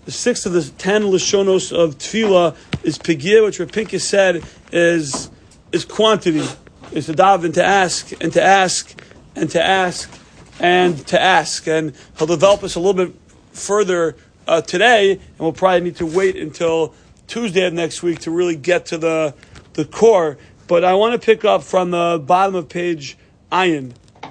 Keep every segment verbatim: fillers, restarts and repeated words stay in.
The sixth of the ten Lashonos of Tefillah is Pigiyah, which Rav Pinkus said is is quantity, is to daven, to ask, and to ask, and to ask, and to ask. And he'll develop us a little bit further uh, today, and we'll probably need to wait until Tuesday of next week to really get to the the core. But I want to pick up from the bottom of page Ayin.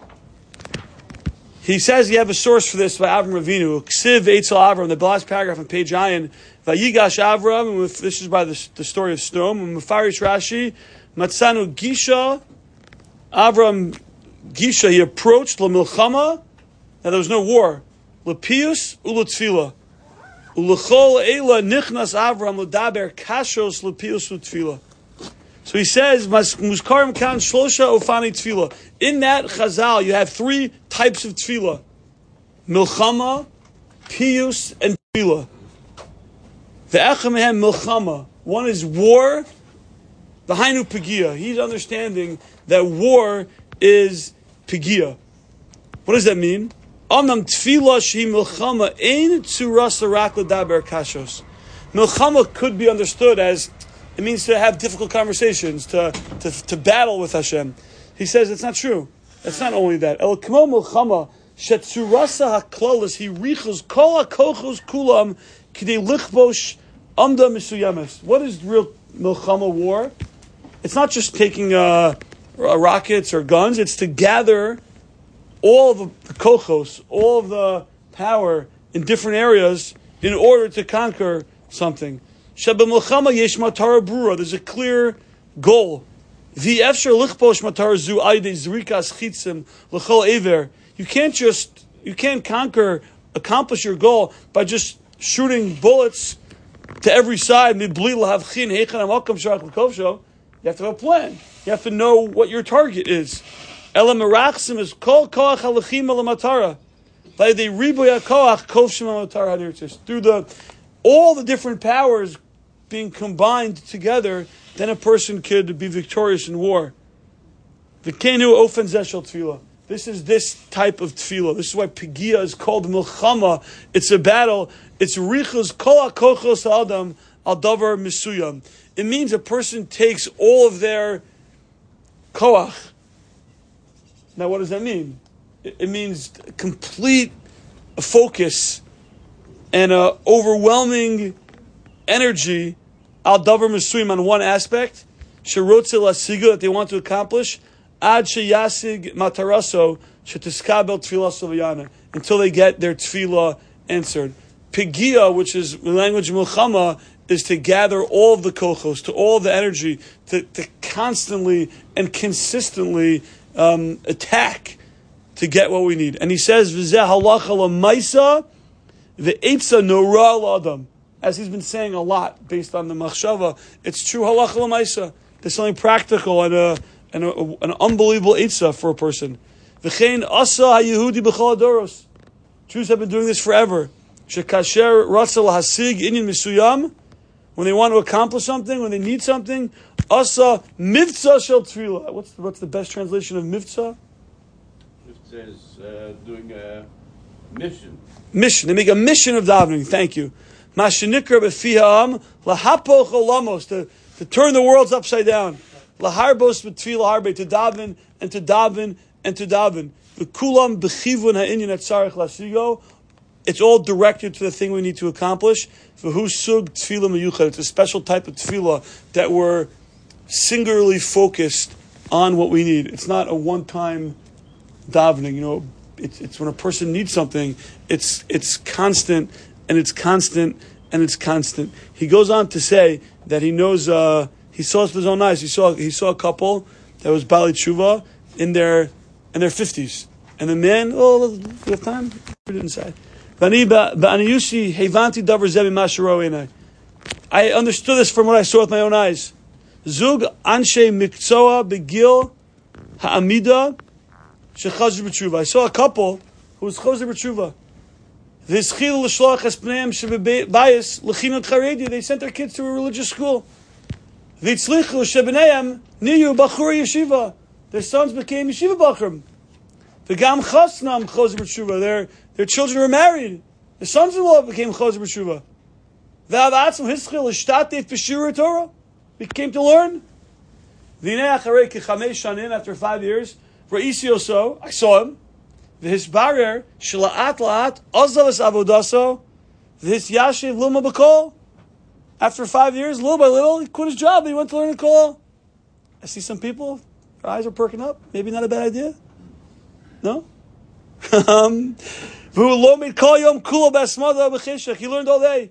He says you have a source for this by Avram Avinu. Ksiv Eitzel Avram, the last paragraph on page Ayin. Vayigash Avram, and this is by the, the story of Sdom. And Mefarish Rashi, Matzanu Gisha, Avram Gisha, he approached La Milchama. Now there was no war. Lepius Ulatzfila. Ulechol Eila Nichnas Avram Ladaber Kashos Lepius Utfila. So he says, Muskarim Kan Shlosha Ofani Tefillah. In that Chazal, you have three types of Tefillah. Milchama, Piyus, and Tefillah. The Echamehem Milchama. One is war, the Hainu Pigiyah. He's understanding that war is Pigiyah. What does that mean? Amnam Tefillah Shi Milchama Ein Tzuras Rak Ladaber Kashos. Milchama could be understood as it means to have difficult conversations, to, to, to battle with Hashem. He says it's not true. It's not only that. El kmo milchama shetzurasa haklalis he richos kol hakochos kulam k'dei lichbosh amda misuyames. What is real milchama war? It's not just taking uh, rockets or guns. It's to gather all of the kochos, all of the power in different areas in order to conquer something. Shebemilchama yesh matara brura. There's a clear goal. The efshar lichposh matara zu aide zrikas chitzim l'chol ever. You can't just you can't conquer, accomplish your goal by just shooting bullets to every side. Midbli lahavchin heichan amakam sharach l'kovsho. You have to have a plan. You have to know what your target is. Ela merachsim is kol koach halachim alamatara. By the riboya koach kovshim alamatara hanirtis. Through the all the different powers being combined together, then a person could be victorious in war. V'kenu ofen zeshel tefillah. This is this type of tefillah. This is why Pigiyah is called milchama. It's a battle. It's richos kol hakochos ha'adam al davar misuyam. It means a person takes all of their koach. Now, what does that mean? It means complete focus and an overwhelming energy al davar mesuyim on one aspect, sherotze lasiga, that they want to accomplish, ad sheyasig mataraso shetiskabel tefillah sovayana, until they get their tefillah answered. Pigiyah, which is the language of milchama, is to gather all of the kochos, to all of the energy, to, to constantly and consistently um, attack to get what we need. And he says, v'zeh halacha l'maisa v'eitza nora l'adam. As he's been saying a lot based on the machshava, it's true halacha l'maisa. There's something practical and a and a, an unbelievable eitzah for a person. V'chein asa ha'yehudi b'chol hadoros. Jews have been doing this forever. Shekasher ratza lahasig inyan misuyam. When they want to accomplish something, when they need something, asa mivtza shel tefillah. What's the, what's the best translation of mivtza? It says uh, doing a mission. Mission. They make a mission of davening. Thank you. Mashinikar b'fiham lahapoch olamos, to to turn the worlds upside down. Laharbos b'tefillah harbe, to daven and to daven and to daven. V'kulam b'chivun ha'inyan etzarich lasigo. It's all directed to the thing we need to accomplish. V'hu sug tefillah meyuchad. It's a special type of tefillah that we're singularly focused on what we need. It's not a one-time davening. You know, it's it's when a person needs something. It's it's constant. And it's constant, and it's constant. He goes on to say that he knows, uh, he saw it with his own eyes. He saw he saw a couple that was Bali Tshuva in their in their fifties, and the man, oh, we have time. Put it inside. I understood this from what I saw with my own eyes. Zug anshe mikzoa begil ha'amida shechazir b'tshuva. I saw a couple who was chazir b'tshuva. They sent their kids to a religious school. Their sons became yeshiva bachrim. Their their children were married. The sons-in-law became chazir b'tshuva. V'avatzim hischil ishtatef b'shura Torah. We came to learn. V'nei acharei kichamesh shanim, after five years, Ra'isi oso, I saw him. V'hisbarer shla'at la'at ozav es avodaso v'his yashiv luma b'kol. After five years, little by little, he quit his job. He went to learn a kol. I see some people, their eyes are perking up. Maybe not a bad idea. No? um, he learned all day.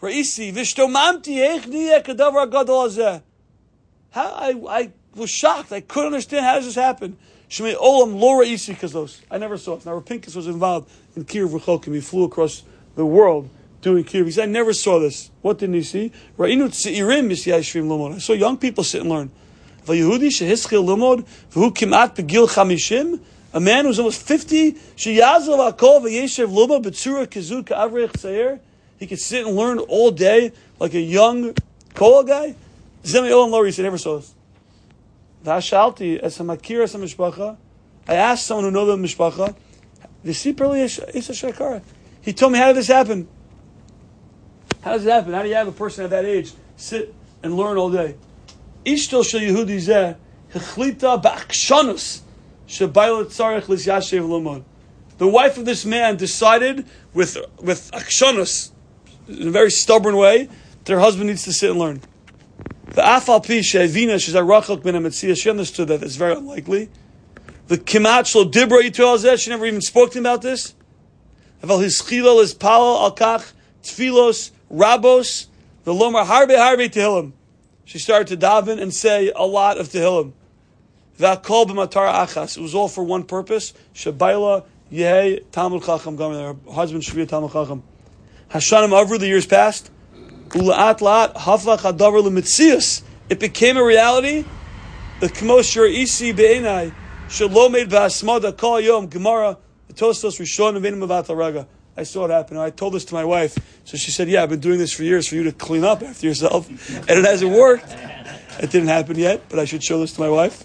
How I, I was shocked. I couldn't understand how does this happen. Shemei Olam lo Ra'isi Kazos. I never saw it. Now, Rapinkus was involved in Kiruv Rechokim. He flew across the world doing Kiruv. He said, I never saw this. What didn't he see? Ra'inu Tzi'irim Yishayishvim Lumod. I saw young people sit and learn. V'Yehudi shehischil Lumod v'hu kimat begil chamishim. A man who's almost fifty. Sheyazal hakol v'yeshev Lumod b'tzura kizu ka'avrech tzair. He could sit and learn all day like a young kol guy. Zemi Olam lo Ra'isi. I never saw this. V'ashalti as a makir as a mishpacha. I asked someone who knows the mishpacha. V'sipirli Isa Shakara. He told me, how did this happen? How does it happen? How do you have a person at that age sit and learn all day? Ishto shel Yehudi zeh hechlita ba'akshanus shebayla tzarech lisyashev lomod. The wife of this man decided with with akshanus, in a very stubborn way, that her husband needs to sit and learn. The afal pi she'evina she's a rachok ben hametziah. She understood that it's very unlikely. The kimat shlo dibra yito al zeh. She never even spoke to him about this. Aval his chilal is palal al kach tfilos rabos the lomar harbe harbe tehillim. She started to daven and say a lot of tehillim. V'akol b'matara achas. It was all for one purpose. Shabayla yehei talmud chacham gamer. Her husband should be a talmud chacham. Hashanim avru, the years passed. Ula'at la'at haflach hadavar l'mitzias. It became a reality. The k'mos isi be'enai shalom made ba'asmada kol yom gemara the tostos rishon avenim avat l'raga. I saw it happen. I told this to my wife. So she said, yeah, I've been doing this for years for you to clean up after yourself. And it hasn't worked. It didn't happen yet, but I should show this to my wife.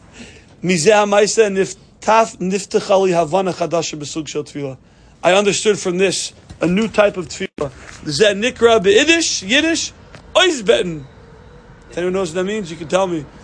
I understood from this a new type of tefillah. Zeh nikra be'Yiddish, Yiddish, oizbeten. If anyone knows what that means, you can tell me.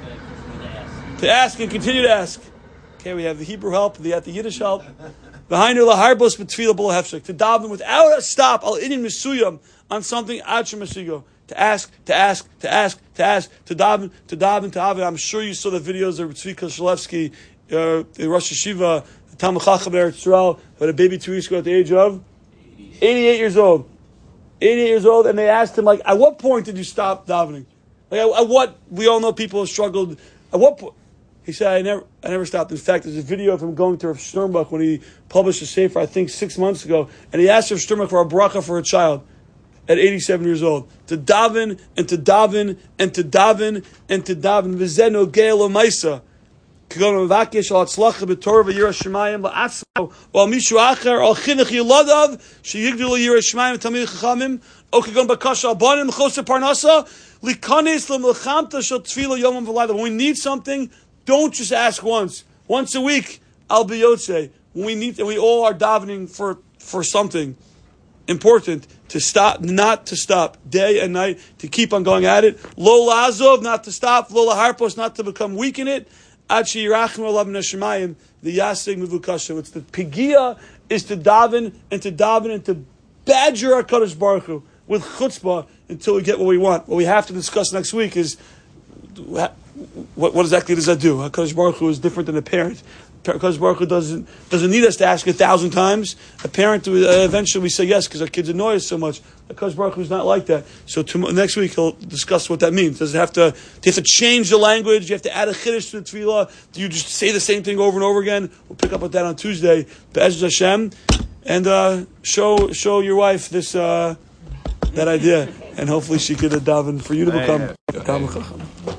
To ask and continue to ask. Okay, we have the Hebrew help, the, the Yiddish help. Behind her laharbos betfila b'lo hefshek, to daven without a stop al inin misuyam on something atcha masigo, to ask, to ask, to ask, to ask, to daven, to daven, to daven. I'm sure you saw the videos of Tzvi Shalevsky, uh, the Rosh Hashiva, the Talmud Chacham Eretz Yisrael, who had a baby two weeks ago at the age of eighty-eight years old. eighty-eight years old, and they asked him, like, at what point did you stop davening? Like, at, at what? We all know people have struggled. At what point? He said, I never I never stopped. In fact, there's a video of him going to Rav Sternbuch when he published a sefer, I think, six months ago, and he asked Rav Sternbuch for a bracha for a child at eighty-seven years old. To daven, and to daven, and to daven, and to daven. V'zeh nogeh lo ma'isa. K'gon mevakesh al hatzlacha b'torah v'yirah shemayim la'atzmo, or mishu acher, or chinuch yiladav, sheyigdil yirah shemayim v'tamid chachamim, or k'gon bakash al banim l'choser parnasa, likanis l'milchamta shel tefillah yomam v'layla. When we need something, don't just ask once. Once a week, I'll be Yotzei. When we need, and we all are davening for, for something important, to stop, not to stop, day and night, to keep on going at it. Lo la'azov, not to stop. Lo la'harpos, not to become weak in it. Ad she'yirachim olav min hashemayim, the yasig mevukasha. It's the pigia is to daven and to daven and to badger our Kadosh Baruch Hu with chutzpah until we get what we want. What we have to discuss next week is what, what exactly does that do? HaKadosh Baruch Hu is different than a parent. HaKadosh Baruch Hu doesn't, doesn't need us to ask a thousand times. A parent, uh, eventually we say yes because our kids annoy us so much. HaKadosh Baruch Hu is not like that. So to, next week he'll discuss what that means. Does it have to, do you have to change the language? Do you have to add a chiddush to the tefillah? Do you just say the same thing over and over again? We'll pick up with that on Tuesday. Be'ez Hashem. And uh, show show your wife this uh, that idea. And hopefully she could have davened for you to become a Talmud Chacham.